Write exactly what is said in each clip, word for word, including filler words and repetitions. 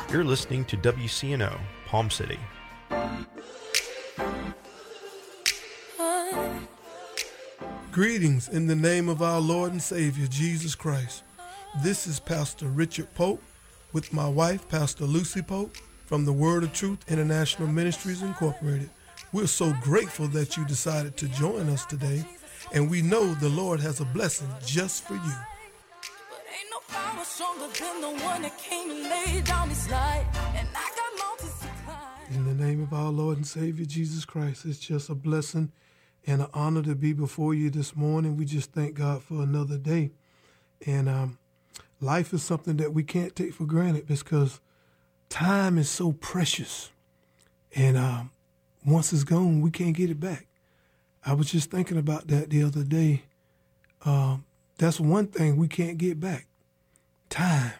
You're listening to W C N O, Palm City. Greetings in the name of our Lord and Savior, Jesus Christ. This is Pastor Richard Pope with my wife, Pastor Lucy Pope, from the Word of Truth International Ministries Incorporated. We're so grateful that you decided to join us today, and we know the Lord has a blessing just for you. In the name of our Lord and Savior, Jesus Christ, it's just a blessing and an honor to be before you this morning. We just thank God for another day. And um, life is something that we can't take for granted because time is so precious. And um, once it's gone, we can't get it back. I was just thinking about that the other day. Um, that's one thing we can't get back, time.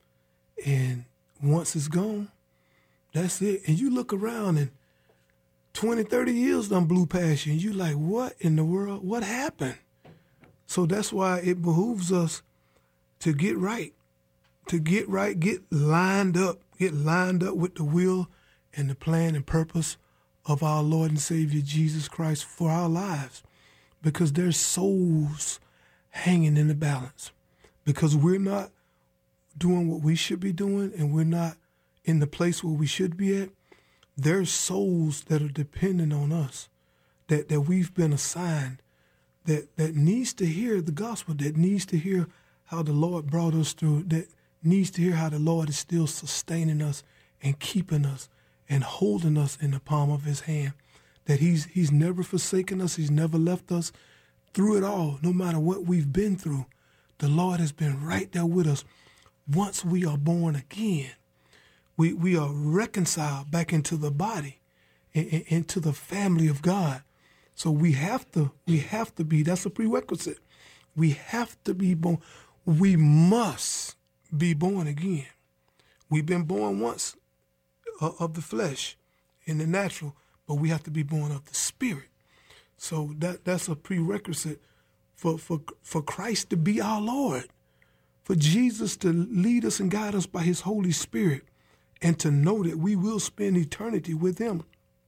And once it's gone, that's it. And you look around and twenty, thirty years done blew past you, and you like, what in the world? What happened? So that's why it behooves us to get right, to get right, get lined up, get lined up with the will and the plan and purpose of our Lord and Savior Jesus Christ for our lives, because there's souls hanging in the balance, because we're not doing what we should be doing and we're not in the place where we should be at. There's souls that are dependent on us, that, that we've been assigned, that, that needs to hear the gospel, that needs to hear how the Lord brought us through, that needs to hear how the Lord is still sustaining us and keeping us and holding us in the palm of his hand, that he's he's never forsaken us, he's never left us through it all. No matter what we've been through, the Lord has been right there with us. Once we are born again, We we are reconciled back into the body, in, in, into the family of God. So we have to we have to be, that's a prerequisite. We have to be born. We must be born again. We've been born once of, of the flesh, in the natural, but we have to be born of the spirit. So that that's a prerequisite for for for Christ to be our Lord, for Jesus to lead us and guide us by his Holy Spirit, and to know that we will spend eternity with him.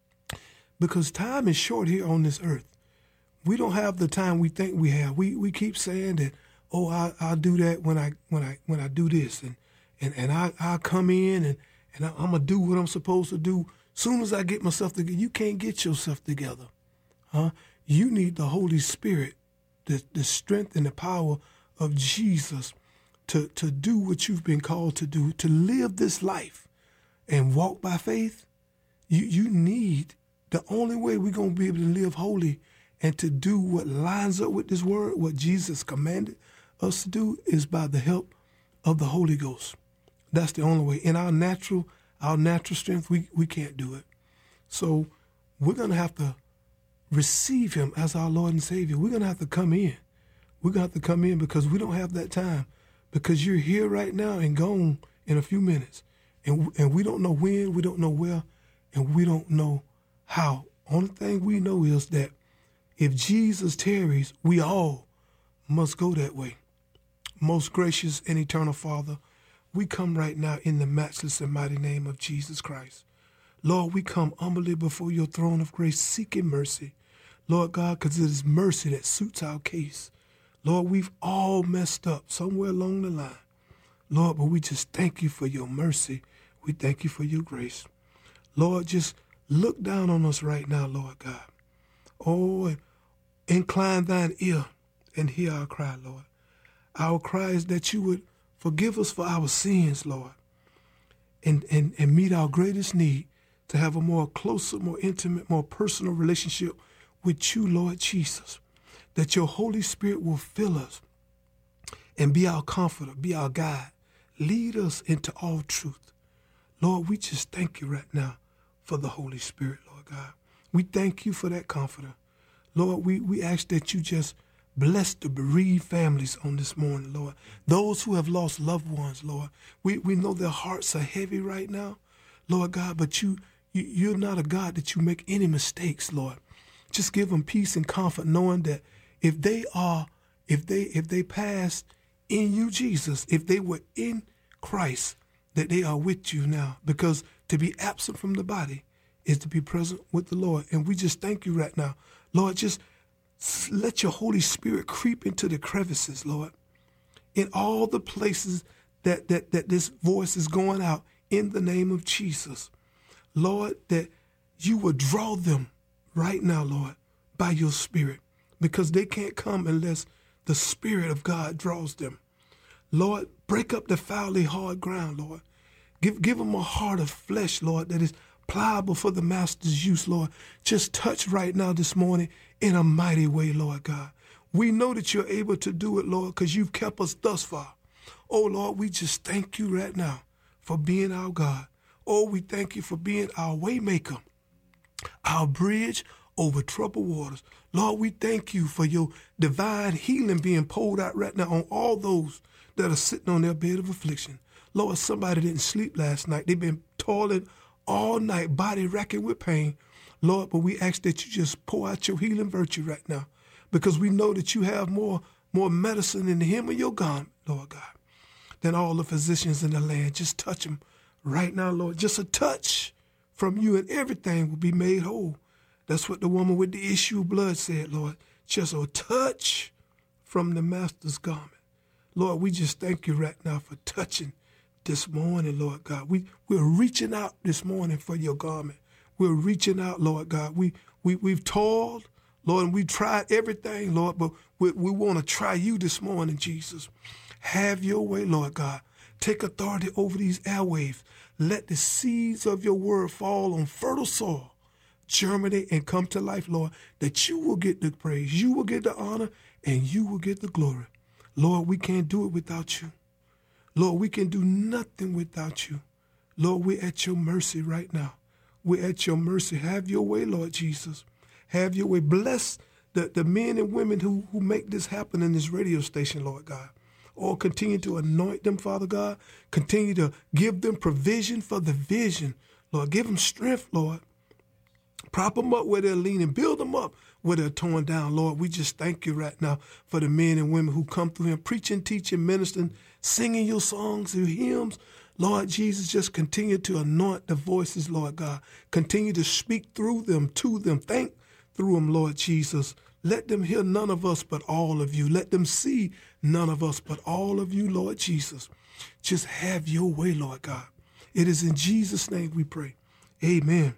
Because time is short here on this earth. We don't have the time we think we have. We we keep saying that, oh, I, I'll do that when I when I when I do this, and and, and I I'll come in and, and I, I'm gonna do what I'm supposed to do. Soon as I get myself together, you can't get yourself together, huh? You need the Holy Spirit, the the strength and the power of Jesus to to do what you've been called to do, to live this life and walk by faith. You you need, the only way we're going to be able to live holy and to do what lines up with this word, what Jesus commanded us to do, is by the help of the Holy Ghost. That's the only way. In our natural, our natural strength, we, we can't do it. So we're going to have to receive him as our Lord and Savior. We're going to have to come in. We're going to have to come in because we don't have that time, because you're here right now and gone in a few minutes. And and we don't know when, we don't know where, and we don't know how. Only thing we know is that if Jesus tarries, we all must go that way. Most gracious and eternal Father, we come right now in the matchless and mighty name of Jesus Christ. Lord, we come humbly before your throne of grace, seeking mercy. Lord God, because it is mercy that suits our case. Lord, we've all messed up somewhere along the line. Lord, but we just thank you for your mercy. We thank you for your grace. Lord, just look down on us right now, Lord God. Oh, incline thine ear and hear our cry, Lord. Our cry is that you would forgive us for our sins, Lord, and, and, and meet our greatest need to have a more closer, more intimate, more personal relationship with you, Lord Jesus, that your Holy Spirit will fill us and be our comforter, be our guide, lead us into all truth. Lord, we just thank you right now for the Holy Spirit, Lord God. We thank you for that comforter. Lord, we, we ask that you just bless the bereaved families on this morning, Lord. Those who have lost loved ones, Lord. We we know their hearts are heavy right now, Lord God, but you, you, you're not a God that you make any mistakes, Lord. Just give them peace and comfort, knowing that if they are, if they if they passed in you, Jesus, if they were in Christ, that they are with you now, because to be absent from the body is to be present with the Lord. And we just thank you right now. Lord, just let your Holy Spirit creep into the crevices, Lord, in all the places that, that, that this voice is going out in the name of Jesus. Lord, that you will draw them right now, Lord, by your Spirit, because they can't come unless the Spirit of God draws them. Lord, break up the foully hard ground, Lord. Give, give them a heart of flesh, Lord, that is pliable for the Master's use, Lord. Just touch right now this morning in a mighty way, Lord God. We know that you're able to do it, Lord, because you've kept us thus far. Oh, Lord, we just thank you right now for being our God. Oh, we thank you for being our way maker, our bridge over troubled waters. Lord, we thank you for your divine healing being poured out right now on all those that are sitting on their bed of affliction. Lord, somebody didn't sleep last night. They've been toiling all night, body racking with pain. Lord, but we ask that you just pour out your healing virtue right now, because we know that you have more, more medicine in the hem of your garment, Lord God, than all the physicians in the land. Just touch them right now, Lord. Just a touch from you and everything will be made whole. That's what the woman with the issue of blood said, Lord. Just a touch from the Master's garment. Lord, we just thank you right now for touching this morning, Lord God. We, we're reaching out this morning for your garment. We're reaching out, Lord God. We, we, we've toiled, Lord, and we've tried everything, Lord, but we, we want to try you this morning, Jesus. Have your way, Lord God. Take authority over these airwaves. Let the seeds of your word fall on fertile soil, germinate and come to life, Lord, that you will get the praise, you will get the honor, and you will get the glory. Lord, we can't do it without you. Lord, we can do nothing without you. Lord, we're at your mercy right now. We're at your mercy. Have your way, Lord Jesus. Have your way. Bless the, the men and women who, who make this happen in this radio station, Lord God. Or continue to anoint them, Father God. Continue to give them provision for the vision. Lord, give them strength, Lord. Prop them up where they're leaning. Build them up where they're torn down. Lord, we just thank you right now for the men and women who come through here preaching, teaching, ministering, singing your songs, your hymns. Lord Jesus, just continue to anoint the voices, Lord God. Continue to speak through them, to them. Think through them, Lord Jesus. Let them hear none of us but all of you. Let them see none of us but all of you, Lord Jesus. Just have your way, Lord God. It is in Jesus' name we pray. Amen.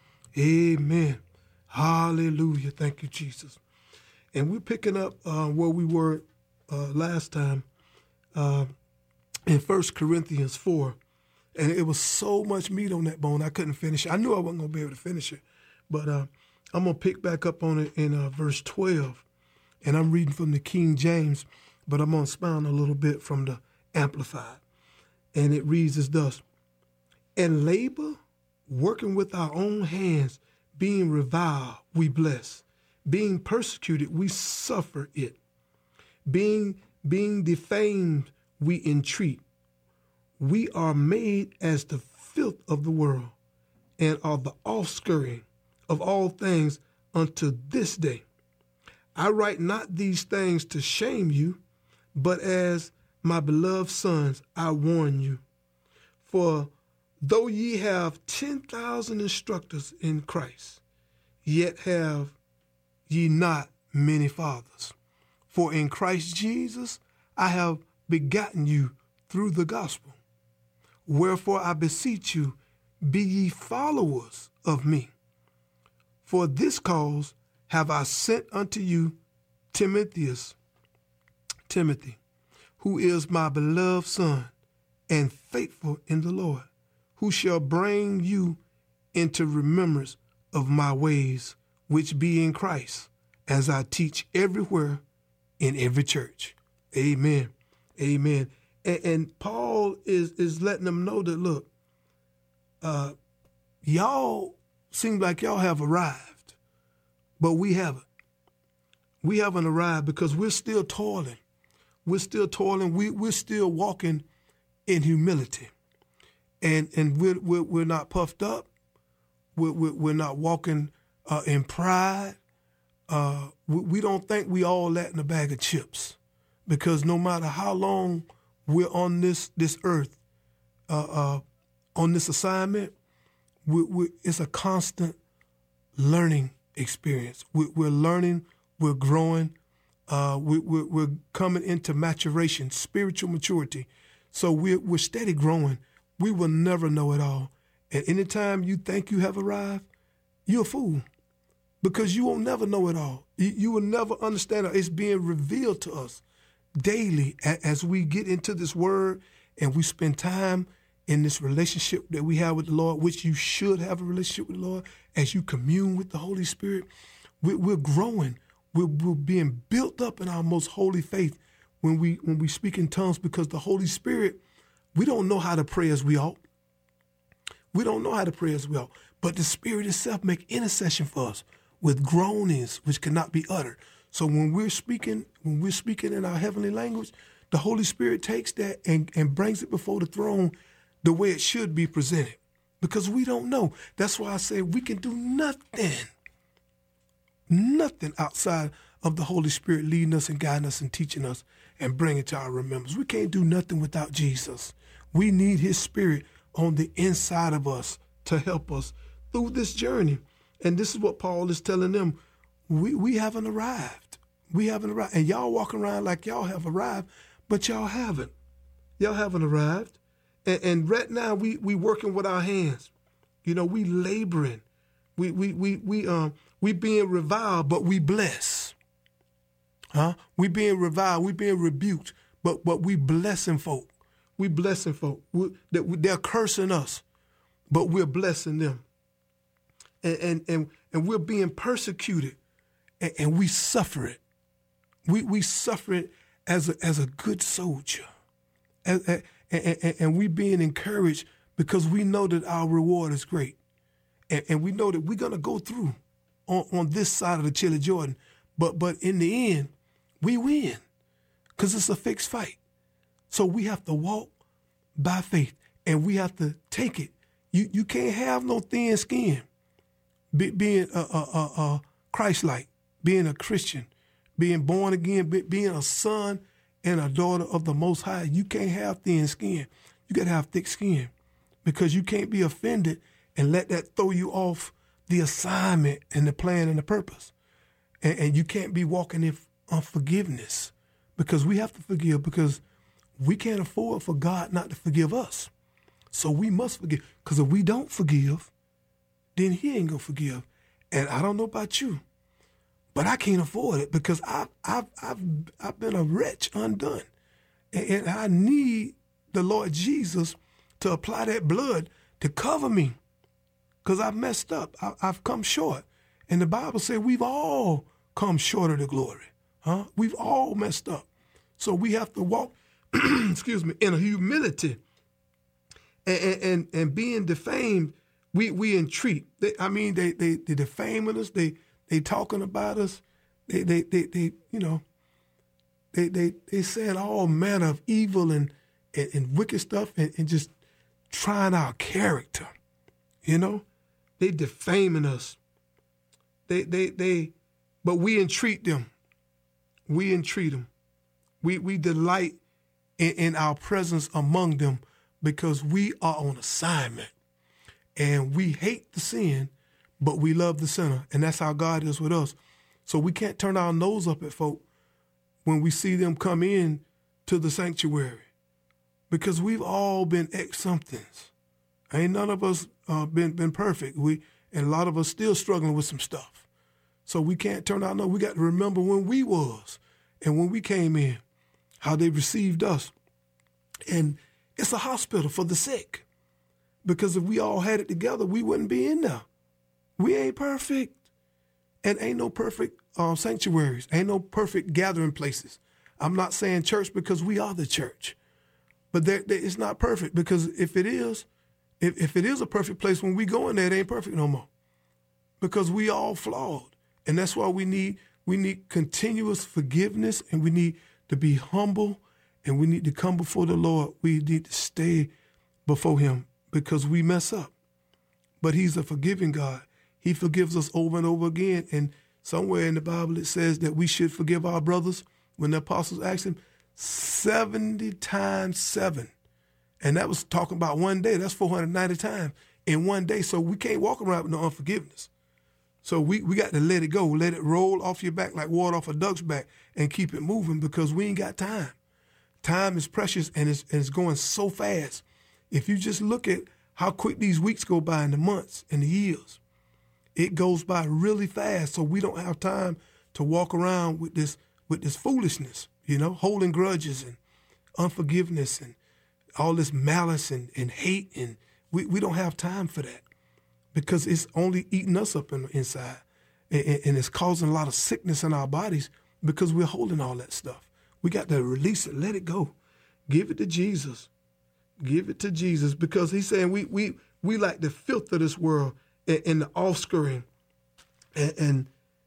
Amen. Hallelujah. Thank you, Jesus. And we're picking up uh, where we were uh, last time uh, in First Corinthians four. And it was so much meat on that bone, I couldn't finish it. I knew I wasn't going to be able to finish it. But uh, I'm going to pick back up on it in uh, verse twelve. And I'm reading from the King James, but I'm going to expound a little bit from the Amplified. And it reads as thus: and labor, working with our own hands, being reviled, we bless. Being persecuted, we suffer it. Being, being defamed, we entreat. We are made as the filth of the world, and are the offscouring of all things unto this day. I write not these things to shame you, but as my beloved sons, I warn you. For though ye have ten thousand instructors in Christ, yet have ye not many fathers. For in Christ Jesus I have begotten you through the gospel. Wherefore I beseech you, be ye followers of me. For this cause have I sent unto you Timotheus, Timothy, who is my beloved son and faithful in the Lord, who shall bring you into remembrance of my ways, which be in Christ, as I teach everywhere in every church. Amen. Amen. And, and Paul is, is letting them know that, look, uh, y'all seem like y'all have arrived, but we haven't. We haven't arrived because we're still toiling. We're still toiling. We, we're still walking in humility. And and we're, we're, we're not puffed up. We're, we're, we're not walking uh, in pride. Uh, we, we don't think we all that in a bag of chips, because no matter how long we're on this, this earth, uh, uh, on this assignment, we, we, it's a constant learning experience. We, we're learning, we're growing, uh, we, we're, we're coming into maturation, spiritual maturity. So we're, we're steady growing. We will never know it all. And anytime you think you have arrived, you're a fool, because you will never know it all. You, you will never understand it. It's being revealed to us daily as we get into this word and we spend time in this relationship that we have with the Lord, which you should have a relationship with the Lord, as you commune with the Holy Spirit. We're, we're growing. We're, we're being built up in our most holy faith when we when we speak in tongues, because the Holy Spirit, we don't know how to pray as we ought. We don't know how to pray as we ought. But the Spirit itself make intercession for us with groanings which cannot be uttered. So when we're speaking, when we're speaking in our heavenly language, the Holy Spirit takes that and, and brings it before the throne the way it should be presented, because we don't know. That's why I say we can do nothing, nothing outside of the Holy Spirit leading us and guiding us and teaching us and bringing it to our remembrance. We can't do nothing without Jesus. We need his Spirit on the inside of us to help us through this journey. And this is what Paul is telling them. We, we haven't arrived. We haven't arrived. And y'all walking around like y'all have arrived, but y'all haven't. Y'all haven't arrived. And, and right now we we working with our hands. You know, we laboring. We we we we um we being reviled, but we bless. Huh? We being reviled, we being rebuked, but but we blessing folk. We blessing folk. We, that we, they're cursing us, but we're blessing them. And and and, and we're being persecuted, and, and we suffer it. We we suffer it as a as a good soldier. As, as, And, and, and we being encouraged because we know that our reward is great. And, and we know that we're going to go through on, on this side of the Chili Jordan. But but in the end, we win, because it's a fixed fight. So we have to walk by faith, and we have to take it. You you can't have no thin skin. Be, being a, a, a, a Christ-like, being a Christian, being born again, be, being a son and a daughter of the Most High, you can't have thin skin. You got to have thick skin, because you can't be offended and let that throw you off the assignment and the plan and the purpose. And, and you can't be walking in unforgiveness, because we have to forgive, because we can't afford for God not to forgive us. So we must forgive, because if we don't forgive, then he ain't going to forgive. And I don't know about you, but I can't afford it, because I've, I've, I've, I've been a wretch undone. And, and I need the Lord Jesus to apply that blood to cover me, because I've messed up. I, I've come short. And the Bible says we've all come short of the glory. Huh? We've all messed up. So we have to walk, excuse me, in a humility. And, and, and, and being defamed, we, we entreat. They, I mean, they, they, they defaming us. They, They talking about us. They, they, they, they you know, they, they, they saying all manner of evil and, and, and wicked stuff, and, and just trying our character. You know, they defaming us. They, they, they, but we entreat them. We entreat them. We, we delight in, in our presence among them, because we are on assignment, and we hate the sin, but we love the sinner, and that's how God is with us. So we can't turn our nose up at folk when we see them come in to the sanctuary, because we've all been ex-somethings. Ain't none of us uh, been been perfect. We and a lot of us still struggling with some stuff. So we can't turn our nose. We got to remember when we was and when we came in, how they received us. And it's a hospital for the sick, because if we all had it together, we wouldn't be in there. We ain't perfect, and ain't no perfect um, sanctuaries, ain't no perfect gathering places. I'm not saying church, because we are the church, but there, there, it's not perfect, because if it is, if, if it is a perfect place, when we go in there, it ain't perfect no more, because we all flawed, and that's why we need we need continuous forgiveness, and we need to be humble, and we need to come before the Lord. We need to stay before him, because we mess up, but he's a forgiving God. He forgives us over and over again. And somewhere in the Bible it says that we should forgive our brothers. When the apostles asked him, seventy times seven. And that was talking about one day. That's four hundred ninety times in one day. So we can't walk around with no unforgiveness. So we, we got to let it go. Let it roll off your back like water off a duck's back and keep it moving because we ain't got time. Time is precious and it's, and it's going so fast. If you just look at how quick these weeks go by and the months and the years, it goes by really fast. So we don't have time to walk around with this with this foolishness, you know, holding grudges and unforgiveness and all this malice and, and hate. And we, we don't have time for that because it's only eating us up in, inside. And, and it's causing a lot of sickness in our bodies because we're holding all that stuff. We got to release it, let it go. Give it to Jesus. Give it to Jesus because he's saying we we we like the filth of this world and, and the offscouring. And, and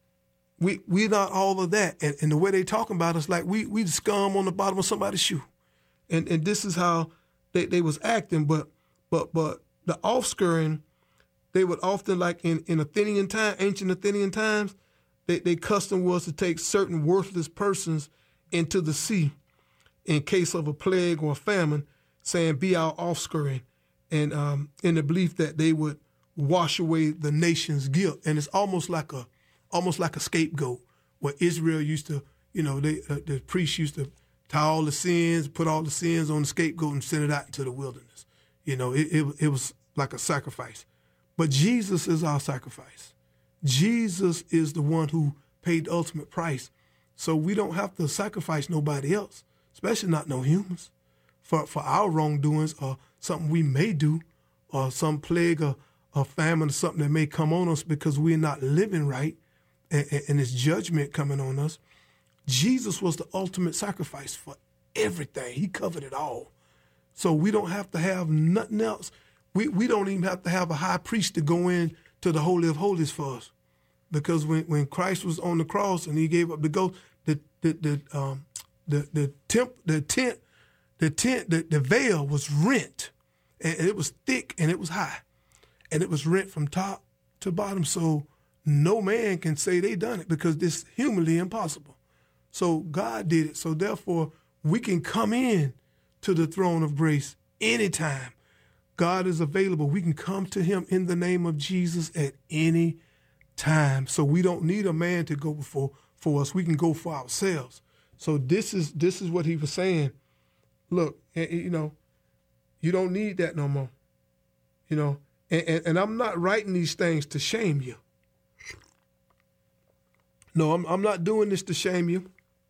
we we're not all of that. And, and the way they talking about us, like we we the scum on the bottom of somebody's shoe. And and this is how they, they was acting. But but but the offscouring, they would often, like in, in Athenian time, ancient Athenian times, they, they custom was to take certain worthless persons into the sea in case of a plague or a famine, saying, be our offscouring, and um, in the belief that they would wash away the nation's guilt. And it's almost like a almost like a scapegoat, where Israel used to, you know, they, uh, the priests used to tie all the sins, put all the sins on the scapegoat and send it out into the wilderness. You know, it, it, it was like a sacrifice. But Jesus is our sacrifice. Jesus is the one who paid the ultimate price. So we don't have to sacrifice nobody else, especially not no humans, for, for our wrongdoings or something we may do or some plague or, or famine or something that may come on us because we're not living right and, and it's judgment coming on us. Jesus was the ultimate sacrifice for everything. He covered it all. So we don't have to have nothing else. We we don't even have to have a high priest to go in to the Holy of Holies for us. Because when, when Christ was on the cross and he gave up the ghost, the the the um the the temp the tent the tent the, the veil was rent, and it was thick and it was high, and it was rent from top to bottom. So no man can say they done it because it's humanly impossible. So God did it. So therefore we can come in to the throne of grace anytime. God is available. We can come to him in the name of Jesus at any time. So we don't need a man to go before for us. We can go for ourselves. So this is this is what he was saying. Look, you know, you don't need that no more. You know, and, and, and I'm not writing these things to shame you. No, I'm I'm not doing this to shame you.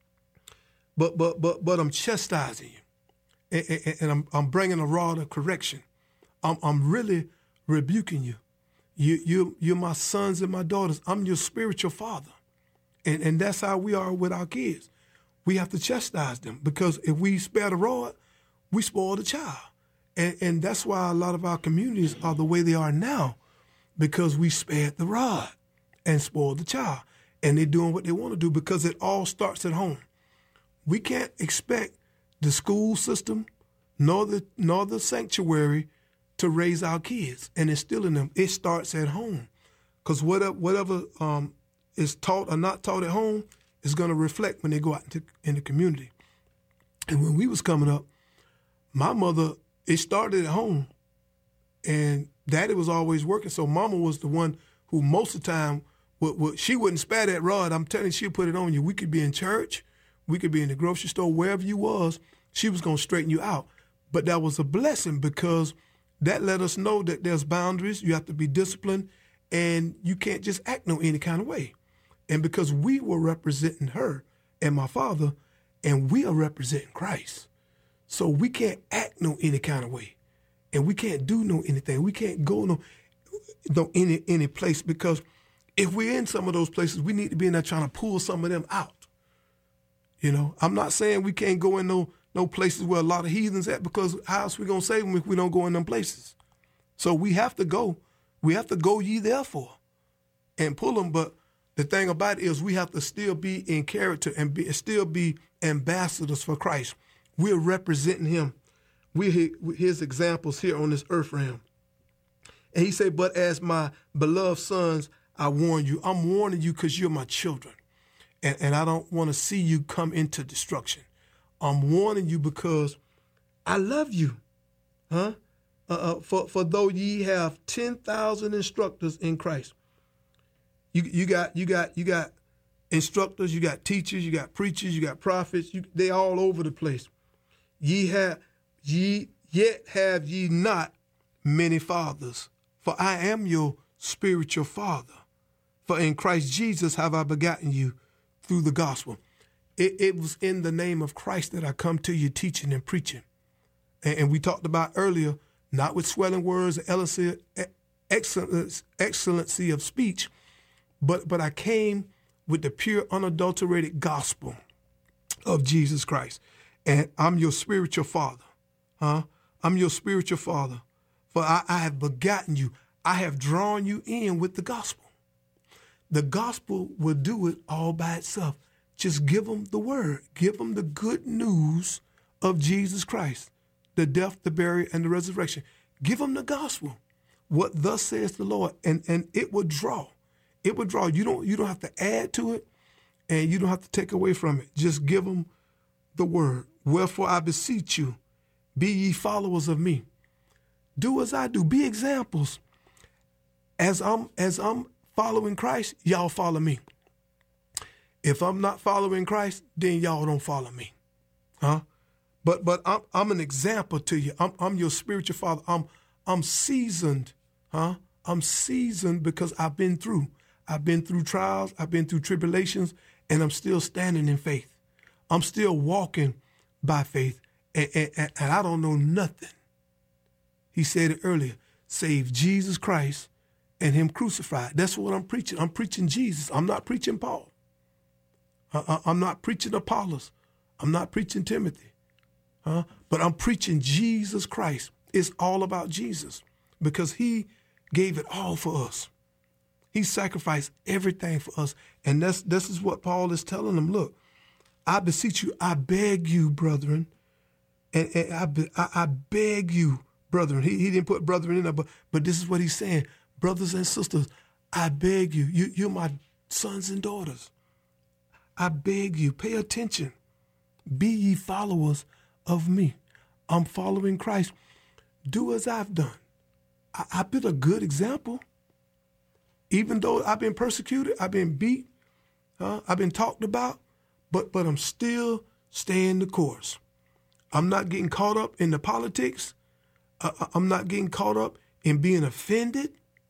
But but but but I'm chastising you, and, and, and I'm I'm bringing a rod of correction. I'm I'm really rebuking you. You you you're my sons and my daughters. I'm your spiritual father, and and that's how we are with our kids. We have to chastise them because if we spare the rod, we spoil the child, and and that's why a lot of our communities are the way they are now, because we spared the rod and spoiled the child, and they're doing what they want to do because it all starts at home. We can't expect the school system nor the nor the sanctuary to raise our kids and instill in them. It starts at home, because whatever whatever um, is taught or not taught at home is going to reflect when they go out into in the community. And when we was coming up, my mother, it started at home, and Daddy was always working. So Mama was the one who most of the time would, would she wouldn't spare that rod. I'm telling you, she'd put it on you. We could be in church. We could be in the grocery store, wherever you was, she was going to straighten you out. But that was a blessing because that let us know that there's boundaries. You have to be disciplined, and you can't just act no any kind of way. And because we were representing her and my father, and we are representing Christ, so we can't act no any kind of way, and we can't do no anything. We can't go no, no any any place, because if we're in some of those places, we need to be in there trying to pull some of them out. You know, I'm not saying we can't go in no no places where a lot of heathens at, because how else we gonna save them if we don't go in them places? So we have to go. We have to go ye therefore and pull them. But the thing about it is we have to still be in character and be, still be ambassadors for Christ. We're representing him. We're his examples here on this earth realm. And he said, but as my beloved sons, I warn you. I'm warning you because you're my children. And, and I don't want to see you come into destruction. I'm warning you because I love you. huh? Uh, uh, for, for though ye have ten thousand instructors in Christ. You, you got, you got, you got instructors, you got teachers, you got preachers, you got prophets, you, they all over the place. Ye have, ye, yet have ye not many fathers, for I am your spiritual father. For in Christ Jesus have I begotten you through the gospel. It, it was in the name of Christ that I come to you teaching and preaching. And, and we talked about earlier, not with swelling words, excellency, excellency of speech, but, but I came with the pure, unadulterated gospel of Jesus Christ. And I'm your spiritual father. Huh? I'm your spiritual father. For I, I have begotten you. I have drawn you in with the gospel. The gospel will do it all by itself. Just give them the word. Give them the good news of Jesus Christ, the death, the burial, and the resurrection. Give them the gospel. What thus says the Lord, and, and it will draw. It will draw. You don't, you don't have to add to it, and you don't have to take away from it. Just give them the word. Wherefore I beseech you, be ye followers of me. Do as I do. Be examples. As I'm, as I'm following Christ, y'all follow me. If I'm not following Christ, then y'all don't follow me. Huh? But but I'm I'm an example to you. I'm I'm your spiritual father. I'm I'm seasoned. Huh? I'm seasoned because I've been through. I've been through trials, I've been through tribulations, and I'm still standing in faith. I'm still walking by faith. And, and, and I don't know nothing. He said it earlier, save Jesus Christ and him crucified. That's what I'm preaching. I'm preaching Jesus. I'm not preaching Paul. I, I'm not preaching Apollos. I'm not preaching Timothy. Huh? But I'm preaching Jesus Christ. It's all about Jesus because he gave it all for us. He sacrificed everything for us. And that's, this is what Paul is telling them. Look, I beseech you, I beg you, brethren, and, and I, be, I, I beg you, brethren. He, he didn't put brethren in there, but, but this is what he's saying. Brothers and sisters, I beg you, you, you're my sons and daughters. I beg you, pay attention. Be ye followers of me. I'm following Christ. Do as I've done. I, I've been a good example. Even though I've been persecuted, I've been beat, huh? I've been talked about, but but I'm still staying the course. I'm not getting caught up in the politics. Uh, I'm not getting caught up in being offended.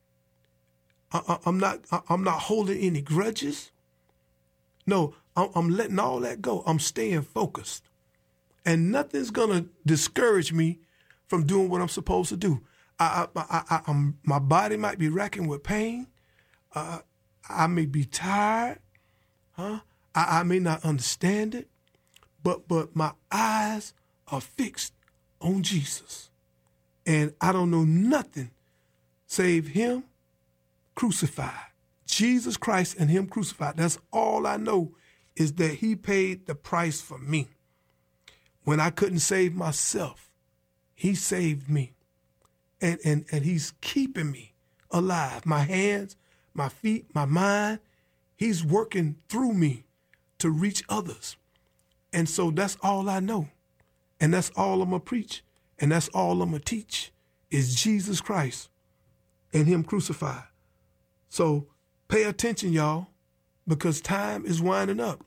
I, I'm not. I'm not holding any grudges. No, I'm, I'm letting all that go. I'm staying focused, and nothing's gonna discourage me from doing what I'm supposed to do. I, I, I, I I'm, my body might be racking with pain. Uh, I may be tired, huh? I, I may not understand it, but but my eyes are fixed on Jesus, and I don't know nothing save him crucified. Jesus Christ and him crucified. That's all I know is that he paid the price for me. When I couldn't save myself, he saved me. And, and, and he's keeping me alive. My hands, my feet, my mind, he's working through me to reach others. And so that's all I know. And that's all I'm going to preach. And that's all I'm going to teach is Jesus Christ and him crucified. So pay attention, y'all, because time is winding up.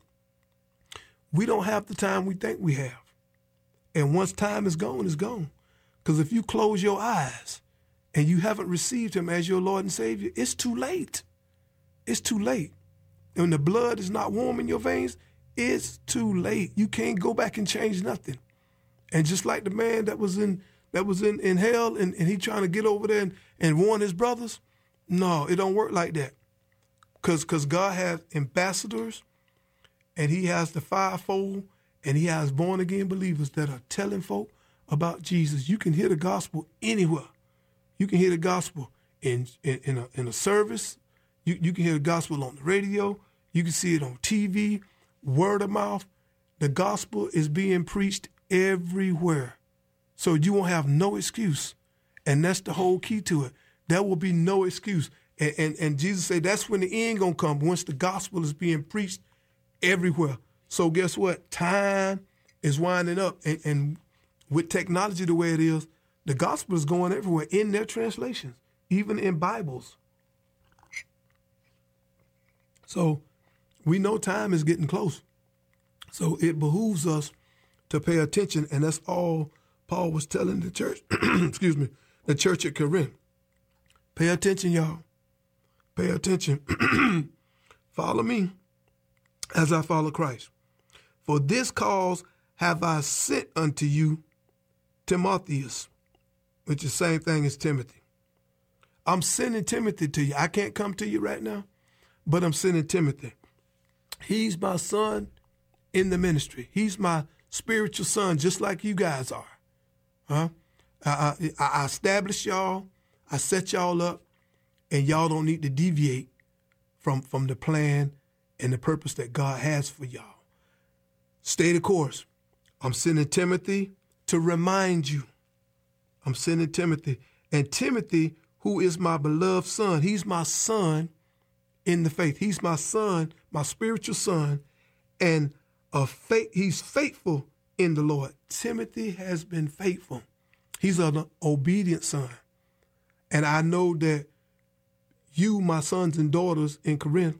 We don't have the time we think we have. And once time is gone, it's gone. Because if you close your eyes and you haven't received him as your Lord and Savior, it's too late. It's too late. And when the blood is not warm in your veins, it's too late. You can't go back and change nothing. And just like the man that was in that was in, in hell and, and he trying to get over there and, and warn his brothers, no, it don't work like that. Because because God has ambassadors and he has the fivefold and he has born-again believers that are telling folk about Jesus. You can hear the gospel anywhere. You can hear the gospel in in, in, a, in a service. You, you can hear the gospel on the radio. You can see it on T V, word of mouth. The gospel is being preached everywhere. So you won't have no excuse. And that's the whole key to it. There will be no excuse. And, and, and Jesus said that's when the end going to come, once the gospel is being preached everywhere. So guess what? Time is winding up. And, and with technology the way it is, The gospel is going everywhere in their translations, even in Bibles. So we know time is getting close. So it behooves us to pay attention, and that's all Paul was telling the church, excuse me, the church at Corinth. Pay attention, y'all. Pay attention. Follow me as I follow Christ. For this cause have I sent unto you Timotheus, which is the same thing as Timothy. I'm sending Timothy to you. I can't come to you right now, but I'm sending Timothy. He's my son in the ministry. He's my spiritual son, just like you guys are. Huh? I, I, I established y'all. I set y'all up, and y'all don't need to deviate from, from the plan and the purpose that God has for y'all. Stay the course. I'm sending Timothy to remind you. I'm sending Timothy. And Timothy, who is my beloved son, he's my son in the faith. He's my son, my spiritual son, and a faith, he's faithful in the Lord. Timothy has been faithful. He's an obedient son. And I know that you, my sons and daughters in Corinth,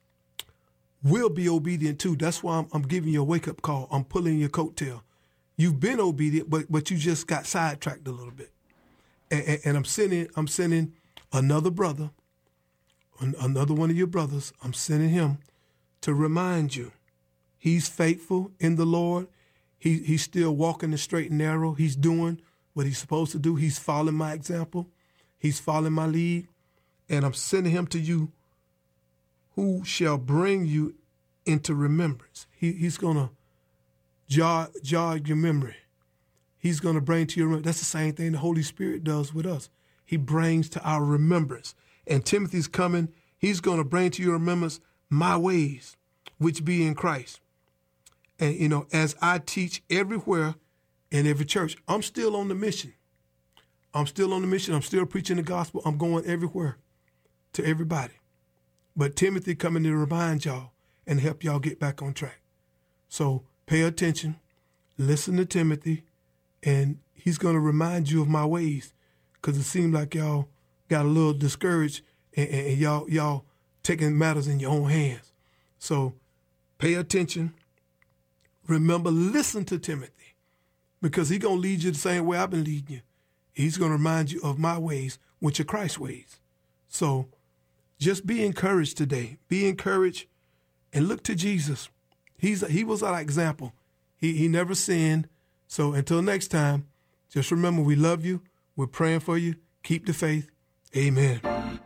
will be obedient too. That's why I'm, I'm giving you a wake-up call. I'm pulling your coattail. You've been obedient, but but you just got sidetracked a little bit. And, and, and I'm sending I'm sending another brother, another one of your brothers. I'm sending him to remind you. He's faithful in the Lord. He he's still walking the straight and narrow. He's doing what he's supposed to do. He's following my example. He's following my lead. And I'm sending him to you, who shall bring you into remembrance. He, he's going to jog, jog your memory. He's going to bring to your remembrance. That's the same thing the Holy Spirit does with us. He brings to our remembrance. And Timothy's coming. He's going to bring to your remembrance my ways, which be in Christ. And, you know, as I teach everywhere in every church, I'm still on the mission. I'm still on the mission. I'm still preaching the gospel. I'm going everywhere to everybody. But Timothy coming to remind y'all and help y'all get back on track. So pay attention, listen to Timothy, and he's going to remind you of my ways, because it seemed like y'all got a little discouraged and, and, and y'all y'all taking matters in your own hands. So pay attention. Remember, listen to Timothy, because he's going to lead you the same way I've been leading you. He's going to remind you of my ways, which are Christ's ways. So just be encouraged today. Be encouraged and look to Jesus. He's He was our example. He, he never sinned. So until next time, just remember, we love you. We're praying for you. Keep the faith. Amen.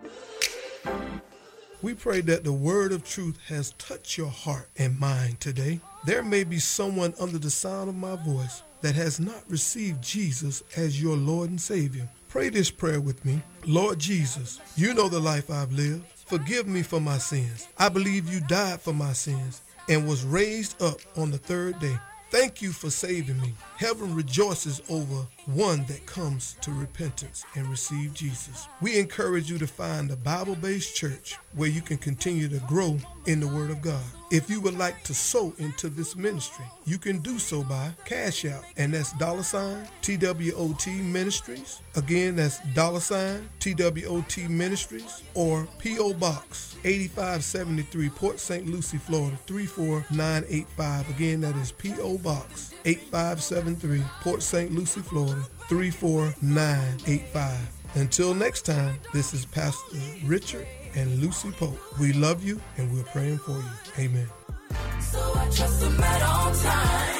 We pray that the word of truth has touched your heart and mind today. There may be someone under the sound of my voice that has not received Jesus as your Lord and Savior. Pray this prayer with me. Lord Jesus, you know the life I've lived. Forgive me for my sins. I believe you died for my sins and was raised up on the third day. Thank you for saving me. Heaven rejoices over one that comes to repentance and receive Jesus. We encourage you to find a Bible-based church where you can continue to grow in the Word of God. If you would like to sow into this ministry, you can do so by Cash App, and that's dollar sign T W O T Ministries. Again, that's dollar sign T W O T Ministries, or P O Box eighty-five seventy-three, Port Saint Lucie, Florida three four nine eight five. Again, that is P O Box eighty-five seventy-three, Port Saint Lucie, Florida three four nine eight five. Until next time, this is Pastor Richard and Lucy Pope. We love you and we're praying for you. Amen. So I trust him right on time.